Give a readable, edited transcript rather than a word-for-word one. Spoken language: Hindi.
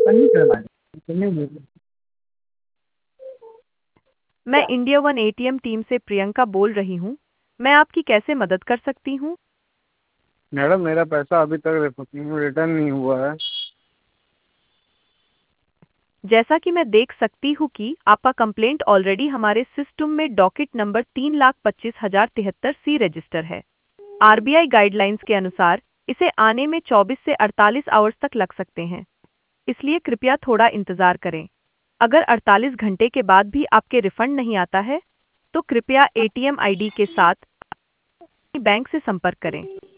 मैं इंडिया वन एटीएम टीम से प्रियंका बोल रही हूँ। मैं आपकी कैसे मदद कर सकती हूँ? मैडम मेरा पैसा अभी तक रिटर्न नहीं हुआ है। जैसा कि मैं देख सकती हूँ कि आपका कंप्लेंट ऑलरेडी हमारे सिस्टम में डॉकेट नंबर 3,25,073 रजिस्टर है। आरबीआई गाइडलाइंस के अनुसार इसे आने में 24 से 48 आवर्स तक लग सकते हैं, इसलिए कृपया थोड़ा इंतजार करें। अगर 48 घंटे के बाद भी आपके रिफंड नहीं आता है, तो कृपया एटीएम आईडी के साथ बैंक से संपर्क करें।